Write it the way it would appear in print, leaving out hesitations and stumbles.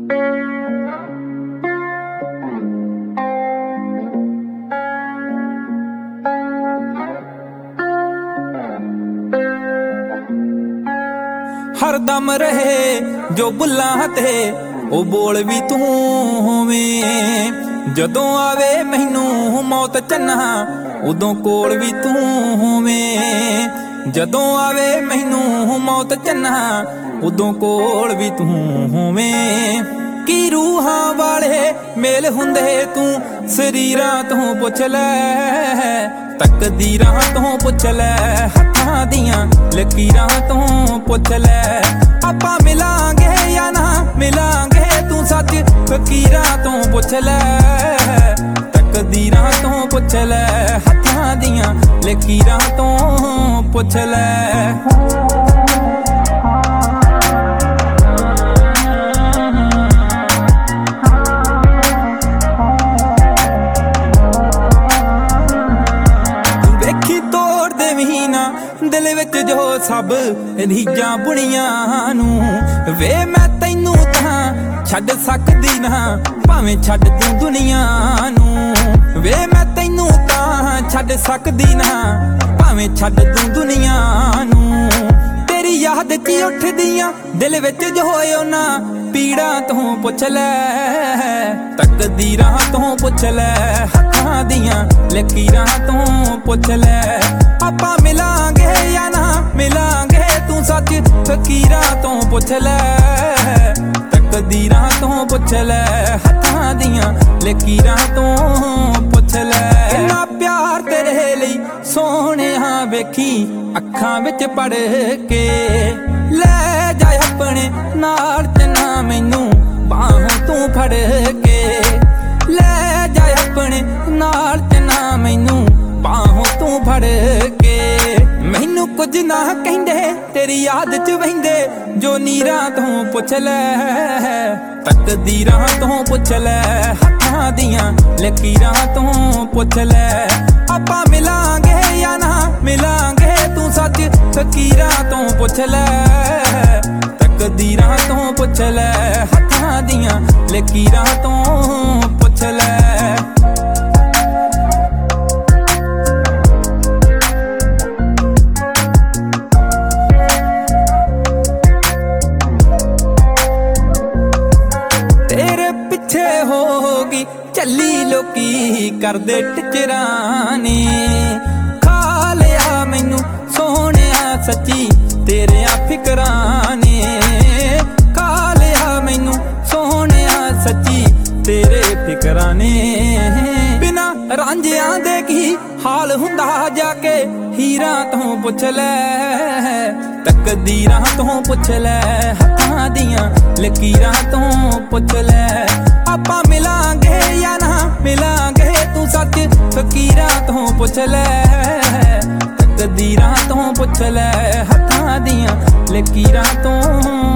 हरदम रहे जो बुल्लां ते ओ बोल भी तू होवें, जदों आवे मैनू मौत चन्ना उदों कोल भी तू होवें, जदों आवे मैनू मौत चन्ना उदों कोल भी तू होवें। की रूहां वाले मेल हुंदे तू शरीरां तों पुछ लै, तकदीरां तों पुछ लै, हत्थां दियां लकीरां तों पुछ लै। आपां मिलांगे या ना मिलांगे तू सच फकीरां तों पुछ लै, तकदीरां तों पुछ लै, हत्थां दियां लकीरां तों पुछ लै। दिल विच जो सब रीजां बुणियां नू वे मैं तैनू तां छड्ड सकदी ना, भावें छड्ड तू दुनिया नू। वे मैं तैनू तां छड्ड सकदी ना, भावें छड्ड तू दुनिया नू। तेरी याद च उठदियां दिल विच जो ना पीड़ा तों पुछ लै, तकदीरां तों पुछ लै, हत्थां दियां लकीरां तों पुछ लै। आपां मिलांगे या ना मिलांगे तू सच फकीरां तों पुछ लै, तकदीरां तों पुछ लै, हत्थां दियां लकीरां तों पुछ लै। इन्ना प्यार तेरे लई सोहणिया वेखी अखां विच पढ़ के, लै जा अपने नाल चन्ना मैनू बाहों तू फड़ के, लै जा अपने नाल चन्ना मैनू बाहों तू फड़ के। मैनू कुछ ना कहिंदे तेरी याद च वहिंदे जो नीरां तों पुछ लै, तकदीरां तों पुछ लै, हत्थां दियां लकीरां तों पुछ लै। आपां मिलांगे या ना मिलांगे तू सच फकीरां तों पुछ लै, तकदीरां तों पुछ लै, हत्थां दियां लकीरां तों पुछ लै। चली लोकी करदे टिचरां ने, खा लिया मैनू सोहणिया सच्ची तेरियां फिकरां ने, खा लिया मैनू सोहणिया सच्ची तेरे फिकरां ने। बिना रांझियां दे की हाल हुंदा जाके हीरां तों पुछ लै, तकदीरां तों पुछ लै, हत्थां दियां लकीरां तों पुछ लै। आपां मिलांगे या ना मिलांगे तू सच फकीरां तों पुछ लै, तकदीरां तों पुछ लै, हत्थां दियां लकीरां तों